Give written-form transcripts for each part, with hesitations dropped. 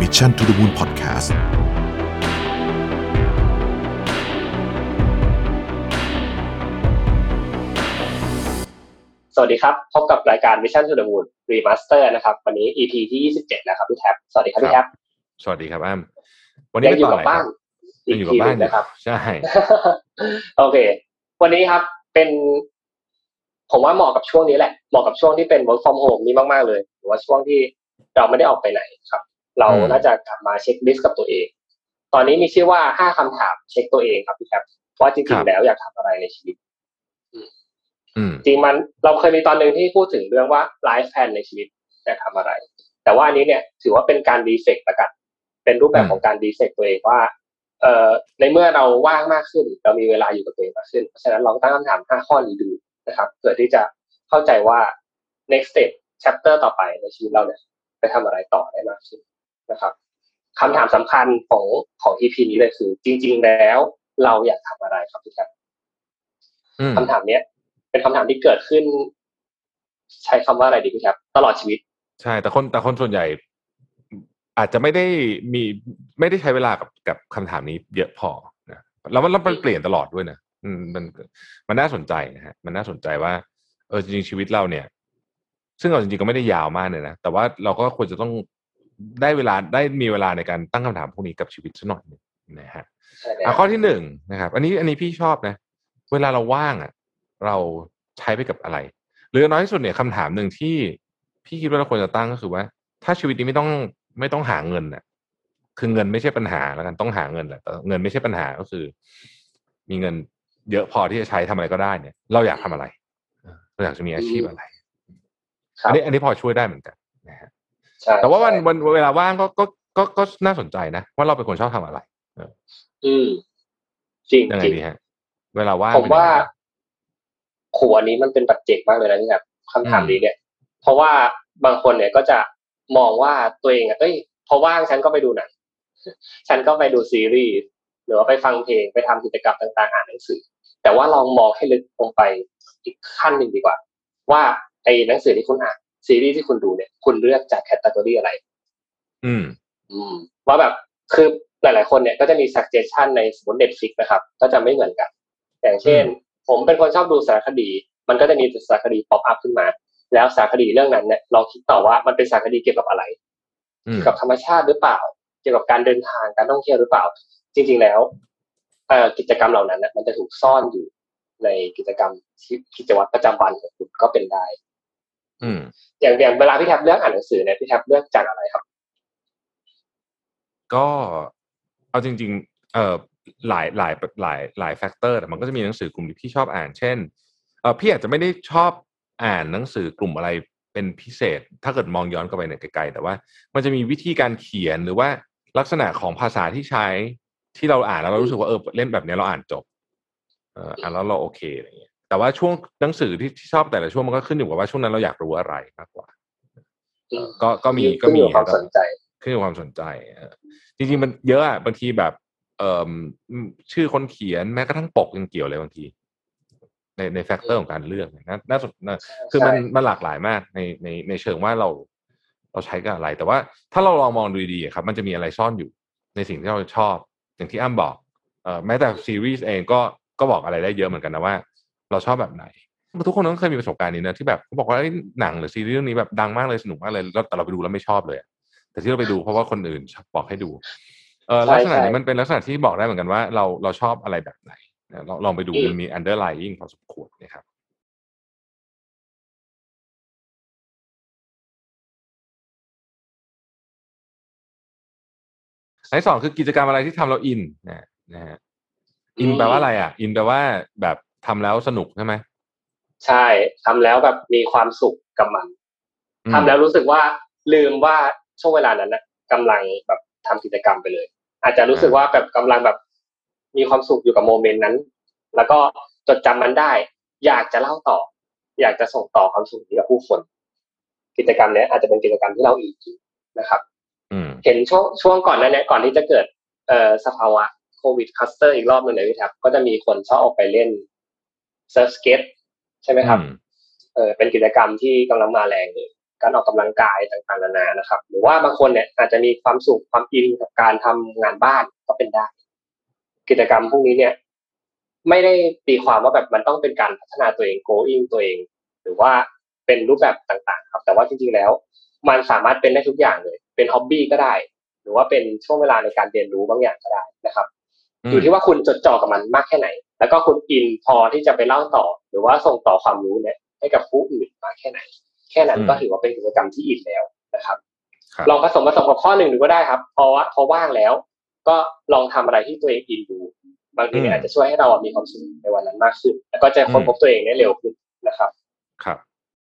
Mission to the Moon Podcast สวัสดีครับพบกับรายการ Mission to the Moon Remaster นะครับวันนี้ EP ที่27แล้วครับพี่แท็บสวัสดีครับพี่แท็บสวัสดีครับอ้ำวันนี้ยังอยู่กับบ้านยังอยู่กับบ้านนะครับใช่โอเควันนี้ครับเป็นผมว่าเหมาะกับช่วงนี้แหละเหมาะกับช่วงที่เป็น work from home นี้มากๆเลยหรือว่าช่วงที่เราไม่ได้ออกไปไหนครับเราน่าจะกลับมาเช็คลิสต์กับตัวเองตอนนี้มีชื่อว่า5คำถามเช็คตัวเองครับพี่แท็บว่าจริงๆแล้วอยากทำอะไรในชีวิตจริงมันเราเคยมีตอนนึงที่พูดถึงเรื่องว่าไลฟ์แพลนในชีวิตจะทำอะไรแต่ว่าอันนี้เนี่ยถือว่าเป็นการรีเฟกต์ละกันเป็นรูปแบบของการรีเฟกต์ตัวเองว่าในเมื่อเราว่างมากขึ้นเรามีเวลาอยู่กับตัวเองมากขึ้นเพราะฉะนั้นเราตั้งคำถาม5ข้อนี้ดูนะครับเพื่อที่จะเข้าใจว่า next step chapter ต่อไปในชีวิตเราเนี่ยไปทำอะไรต่อได้มากขึ้นนะครับคำถามสำคัญของ EP นี้เลยคือจริงๆแล้วเราอยากทำอะไรครับพี่แคปคำถามเนี้ยเป็นคำถามที่เกิดขึ้นใช้คำว่าอะไรดีพี่ครับตลอดชีวิตใช่แต่คนส่วนใหญ่อาจจะไม่ได้ใช้เวลากับคำถามนี้เยอะพอนะแล้วมันเปลี่ยนตลอดด้วยนะมันน่าสนใจนะฮะมันน่าสนใจว่าจริงๆชีวิตเราเนี่ยซึ่งเราจริงๆก็ไม่ได้ยาวมากเลยนะแต่ว่าเราก็ควรจะต้องได้มีเวลาในการตั้งคำถามพวกนี้กับชีวิตสักหน่อยนึงนะฮะข้อที่หนึ่งนะครับอันนี้พี่ชอบนะเวลาเราว่างอ่ะเราใช้ไปกับอะไรหรือน้อยที่สุดเนี่ยคำถามหนึ่งที่พี่คิดว่าเราควรจะตั้งก็คือว่าถ้าชีวิตนี้ไม่ต้องหาเงินน่ะคือเงินไม่ใช่ปัญหาแล้วกันต้องหาเงินแหละแต่เงินไม่ใช่ปัญหาก็คือมีเงินเยอะพอที่จะใช้ทำอะไรก็ได้เนี่ยเราอยากทำอะไรเราอยากจะมีอาชีพอะไรอันนี้พอช่วยได้เหมือนกันนะฮะแต่ว่าวันเวลาว่างก็น่าสนใจนะว่าเราเป็นคนชอบทำอะไรจริงยังไงดีฮะเวลาว่างผมว่าโหอันนี้มันเป็นปัจเจกมากเลยนะนี่ครับคำถามนี้เนี่ยเพราะว่าบางคนเนี่ยก็จะมองว่าตัวเองพอว่างฉันก็ไปดูหนังฉันก็ไปดูซีรีส์หรือว่าไปฟังเพลงไปทำกิจกรรมต่างๆอ่านหนังสือแต่ว่าลองมองให้ลึกลงไปอีกขั้นหนึ่งดีกว่าว่าไอ้หนังสือที่คุณอ่านซีรีส์ที่คุณดูเนี่ยคุณเลือกจากแคตตากรีอะไรว่าแบบคือหลายๆคนเนี่ยก็จะมี suggestion ในสมมติ Netflix นะครับก็จะไม่เหมือนกันอย่างเช่นผมเป็นคนชอบดูสารคดีมันก็จะมีสารคดีป๊อปอัพขึ้นมาแล้วสารคดีเรื่องนั้นเนี่ยเราคิดต่อว่ามันเป็นสารคดีเกี่ยวกับอะไรเกี่ยวกับธรรมชาติหรือเปล่าเกี่ยวกับการเดินทางการท่องเที่ยวหรือเปล่าจริงๆแล้วกิจกรรมเหล่านั้นเนี่ยมันจะถูกซ่อนอยู่ในกิจวัตรประจำวันของคุณก็เป็นได้อย่างเวลาพี่แท็บเลือกอ่านหนังสือเนี่ยพี่แท็บเลือกจากอะไรครับก็เอาจริงๆหลายแฟกเตอร์แต่มันก็จะมีหนังสือกลุ่มที่พี่ชอบอ่านเช่นพี่อาจจะไม่ได้ชอบอ่านหนังสือกลุ่มอะไรเป็นพิเศษถ้าเกิดมองย้อนกลับไปในไกลๆแต่ว่ามันจะมีวิธีการเขียนหรือว่าลักษณะของภาษาที่ใช้ที่เราอ่านแล้วเรารู้สึกว่าเล่มแบบนี้เราอ่านจบอ่านแล้วเราโอเคอะไรอย่างเงี้ยแต่ว่าช่วงหนังสือที่ชอบแต่ละช่วงมันก็ขึ้นอยู่กับว่าช่วงนั้นเราอยากรู้อะไรมากกว่าก็มีความสนใจขึ้นอยู่กับความสนใจจริงๆมันเยอะอ่ะบางทีแบบชื่อคนเขียนแม้กระทั่งปกยังเกี่ยวเลยบางทีในแฟกเตอร์ของการเลือกน่าสนคือมันหลากหลายมากในเชิงว่าเราใช้กับอะไรแต่ว่าถ้าเราลองมองดูดีๆครับมันจะมีอะไรซ่อนอยู่ในสิ่งที่เราชอบอย่างที่อ้ำบอกแม้แต่ซีรีส์เองก็บอกอะไรได้เยอะเหมือนกันนะว่าเราชอบแบบไหนทุกคนต้องเคยมีประสบการณ์นี้นะที่แบบเขาบอกว่าหนังหรือซีรีส์เรื่องนี้แบบดังมากเลยสนุกมากเลยแต่เราไปดูแล้วไม่ชอบเลยแต่ที่เราไปดูเพราะว่าคนอื่นบอกให้ดูลักษณะนี้มันเป็นลักษณะที่บอกได้เหมือนกันว่าเราชอบอะไรแบบไหนลองไปดูมันมี underlying พอสมควรนะครับอันที่สองคือกิจกรรมอะไรที่ทำเราอินนะฮะอินแปลว่าอะไรอ่ะอินแปลว่าแบบทำแล้วสนุกใช่ไหมใช่ทำแล้วแบบมีความสุขกับมันทำแล้วรู้สึกว่าลืมว่าช่วงเวลานั้นนะกำลังแบบทำกิจกรรมไปเลยอาจจะรู้สึกว่าแบบกำลังแบบมีความสุขอยู่กับโมเมนต์นั้นแล้วก็จดจำมันได้อยากจะเล่าต่ออยากจะส่งต่อความสุขนี้กับผู้คนกิจกรรมนี้อาจจะเป็นกิจกรรมที่เราอินนะครับเห็นช่วงก่อนนั้นเนี่ยก่อนที่จะเกิดสภาวะโควิดคลัสเตอร์อีกรอบนึงเลยครับก็จะมีคนชอบออกไปเล่นเซิร์ฟสเก็ตใช่ไหมครับเป็นกิจกรรมที่กำลังมาแรงเลยการออกกำลังกายต่างๆนานานะครับหรือว่าบางคนเนี่ยอาจจะมีความสุขความอินกับการทำงานบ้านก็เป็นได้กิจกรรมพวกนี้เนี่ยไม่ได้ตีความว่าแบบมันต้องเป็นการพัฒนาตัวเอง growing ตัวเองหรือว่าเป็นรูปแบบต่างๆครับแต่ว่าจริงๆแล้วมันสามารถเป็นได้ทุกอย่างเลยเป็นฮ็อบบี้ก็ได้หรือว่าเป็นช่วงเวลาในการเรียนรู้บางอย่างก็ได้นะครับอยู่ที่ว่าคุณจดจ่อกับมันมากแค่ไหนแล้วก็คุณอินพอที่จะไปเล่าต่อหรือว่าส่งต่อความรู้เนี่ยให้กับผู้อื่นมากแค่ไหนแค่นั้นก็ถือว่าเป็นกิจกรรมที่อินแล้วนะครับลองผสมกับข้อหนึ่งดูก็ได้ครับพอว่างแล้วก็ลองทำอะไรที่ตัวเองอินดูบางทีเนี่ยอาจจะช่วยให้เรามีความสุขในวันนั้นมากขึ้นแล้วก็จะค้นพบตัวเองได้เร็วขึ้นนะครับครับ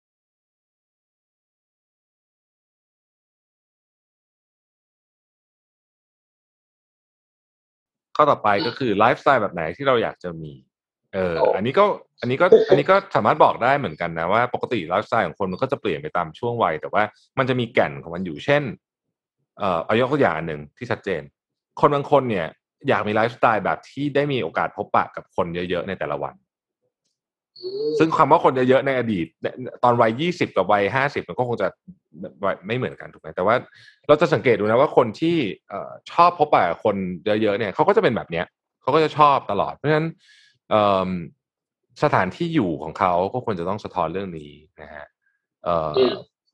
ข้อต่อไปก็คือไลฟ์สไตล์แบบไหนที่เราอยากจะมีอันนี้ก็สามารถบอกได้เหมือนกันนะว่าปกติไลฟ์สไตล์ของคนมันก็จะเปลี่ยนไปตามช่วงวัยแต่ว่ามันจะมีแก่นของมันอยู่เช่นเอายกตัวอย่างอันหนึ่งที่ชัดเจนคนบางคนเนี่ยอยากมีไลฟ์สไตล์แบบที่ได้มีโอกาสพบปะกับคนเยอะๆในแต่ละวันซึ่งคำว่าคนเยอะๆในอดีตตอนวัย20กับวัย50มันก็คงจะไม่เหมือนกันถูกไหมแต่ว่าเราจะสังเกตดูนะว่าคนที่ชอบพบปะกับคนเยอะๆเนี่ยเขาก็จะเป็นแบบเนี้ยเขาก็จะชอบตลอดเพราะฉะนั้นเอ่อสถานที่อยู่ของเขาก็ควรจะต้องสะท้อนเรื่องนี้นะฮะเอ่อ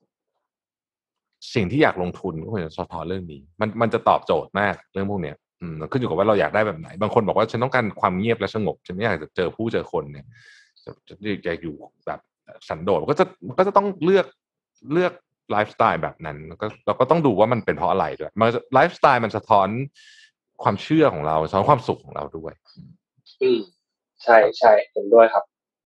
สิ่งที่อยากลงทุนก็ควรจะสะท้อนเรื่องนี้มันจะตอบโจทย์มากเรื่องพวกเนี้ยขึ้นอยู่กับว่าเราอยากได้แบบไหนบางคนบอกว่าฉันต้องการความเงียบและสงบฉันไม่อยากจะเจอผู้เจอคนเนี่ยจะอยู่แบบสันโดษก็จะต้องเลือกไลฟ์สไตล์แบบนั้นเราก็ต้องดูว่ามันเป็นเพราะอะไรด้วยมันไลฟ์สไตล์มันสะท้อนความเชื่อของเราสะท้อนความสุขของเราด้วยใช่ใช่เห็นด้วยครับ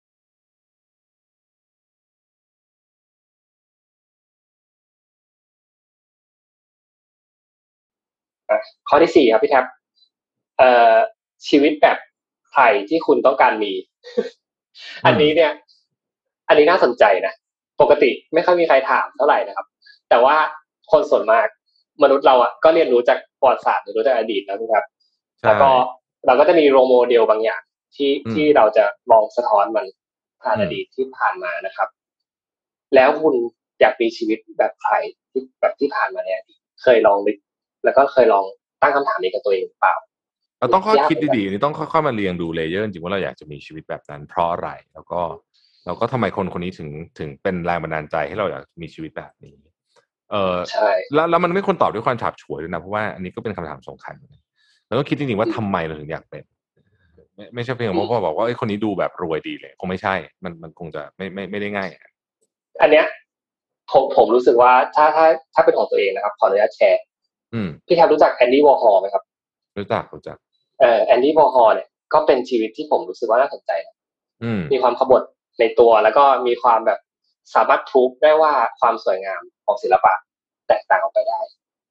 ข้อที่สี่ครับพี่แท็บเอ่อชีวิตแบบใครที่คุณต้องการมีอันนี้เนี่ยอันนี้น่าสนใจนะปกติไม่ค่อยมีใครถามเท่าไหร่นะครับแต่ว่าคนส่วนมากมนุษย์เราอ่ะก็เรียนรู้จากประวัติศาสตร์หรือรู้จากอดีตแล้วนะครับแล้วก็เราก็จะมีโรโมเดลบางอย่างที่เราจะมองสะท้อนมันผ่านอดีตที่ผ่านมานะครับแล้วคุณอยากมีชีวิตแบบใครที่แบบที่ผ่านมาในอดีตเคยลองนึกแล้วก็เคยลองตั้งคำถามนี้กับตัวเองหรือเปล่าเราต้องค่อยคิดดีๆนี่ต้องค่อยๆมาเรียงดูเลเยอร์จริงว่าเราอยากจะมีชีวิตแบบนั้นเพราะอะไรแล้วก็ทำไมคนนี้ถึงเป็นแรงบันดาลใจให้เราอยากมีชีวิตแบบนี้ใช่แล้วมันไม่ควรตอบด้วยความฉาบฉวยด้วยนะเพราะว่าอันนี้ก็เป็นคำถามสำคัญเราต้องคิดจริงๆว่าทำไมเราถึงอยากเป็นไม่ใช่เพียงว่าบอกว่าไอ้คนนี้ดูแบบรวยดีเลยคงไม่ใช่มันคงจะไม่ได้ง่ายอันเนี้ยผมรู้สึกว่าถ้าเป็นของตัวเองนะครับขออนุญาตแชร์พี่แทบรู้จักแอนดี้วอร์ฮอลไหมครับรู้จักแอนดี้วอร์ฮอลเนี่ยก็เป็นชีวิตที่ผมรู้สึกว่าน่าสนใจนะมีความขบถในตัวแล้วก็มีความแบบสามารถพรูฟได้ว่าความสวยงามของศิลปะแตกต่างออกไปได้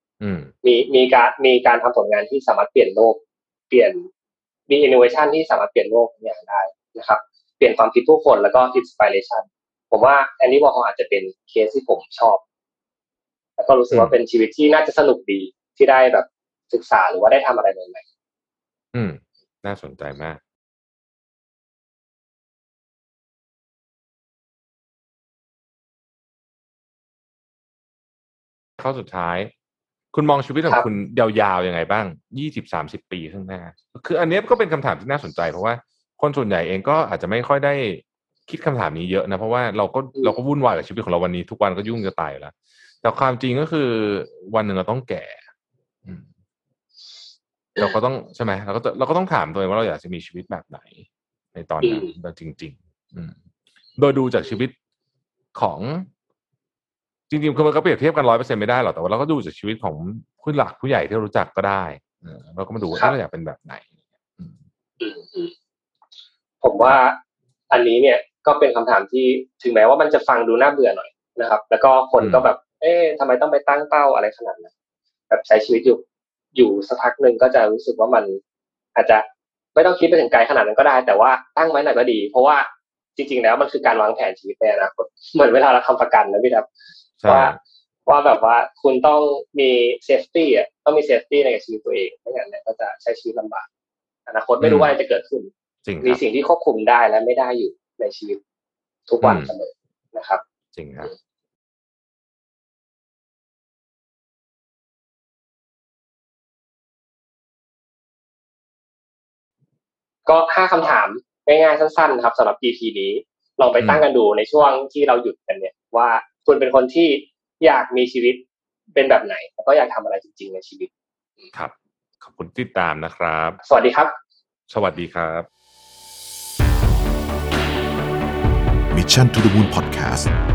มีการทำผลงานที่สามารถเปลี่ยนโลกเปลี่ยนมีอินโนเวชันที่สามารถเปลี่ยนโลกอย่างได้นะครับเปลี่ยนความคิดผู้คนแล้วก็อินสปิเรชันผมว่าแอนดี้วอร์ฮอลอาจจะเป็นเคสที่ผมชอบแล้วก็รู้สึกว่าเป็นชีวิตที่น่าจะสนุกดีที่ได้แบบศึกษาหรือว่าได้ทำอะไรใหม่ๆน่าสนใจมากข้อสุดท้ายคุณมองชีวิตของคุณยาวๆยังไงบ้าง20-30 ปีข้างหน้าคืออันนี้ก็เป็นคำถามที่น่าสนใจเพราะว่าคนส่วนใหญ่เองก็อาจจะไม่ค่อยได้คิดคำถามนี้เยอะนะเพราะว่าเราก็วุ่นวายกับชีวิตของเราวันนี้ทุกวันก็ยุ่งจะตายแล้วแต่ความจริงก็คือวันหนึ่งเราต้องแก่เราก็ต้องใช่ไหมเราก็ต้องถามตัวเองว่าเราอยากจะมีชีวิตแบบไหนในตอนนั้นเราจริงๆโดยดูจากชีวิตของจริงๆคือมันก็เปรียบเทียบกัน100%ไม่ได้หรอกแต่ว่าเราก็ดูจากชีวิตของผู้หลักผู้ใหญ่ที่เรารู้จักก็ได้เราก็มาดูว่าเราอยากเป็นแบบไหนผมว่าอันนี้เนี่ยก็เป็นคำถามที่ถึงแม้ว่ามันจะฟังดูน่าเบื่อหน่อยนะครับแล้วก็คนก็แบบทำไมต้องไปตั้งเป้าอะไรขนาดนั้นแบบใช้ชีวิตอยู่สักพักหนึ่งก็จะรู้สึกว่ามันอาจจะไม่ต้องคิดไปถึงไกลขนาดนั้นก็ได้แต่ว่าตั้งไว้หน่อยก็ดีเพราะว่าจริงๆแล้วมันคือการวางแผนชีวิตในอนาคตเหมือนเวลาเราทำประกันนะพี่ครับว่าแบบว่าคุณต้องมีเซฟตี้อ่ะต้องมีเซฟตี้ในชีวิตตัวเองไม่งั้นเนี่ยก็จะใช้ชีวิตลำบากอนาคตไม่รู้ว่าอะไรจะเกิดขึ้นมีสิ่งที่ควบคุมได้และไม่ได้อยู่ในชีวิตทุกวันเสมอนะครับจริงครับก็5คำถามง่ายๆสั้นๆครับสำหรับ EP นี้ลองไปตั้งกันดูในช่วงที่เราหยุดกันเนี่ยว่าคุณเป็นคนที่อยากมีชีวิตเป็นแบบไหนแล้วก็อยากทำอะไรจริงๆในชีวิตครับขอบคุณที่ตามนะครับสวัสดีครับสวัสดีครับ Mission to the Moon Podcast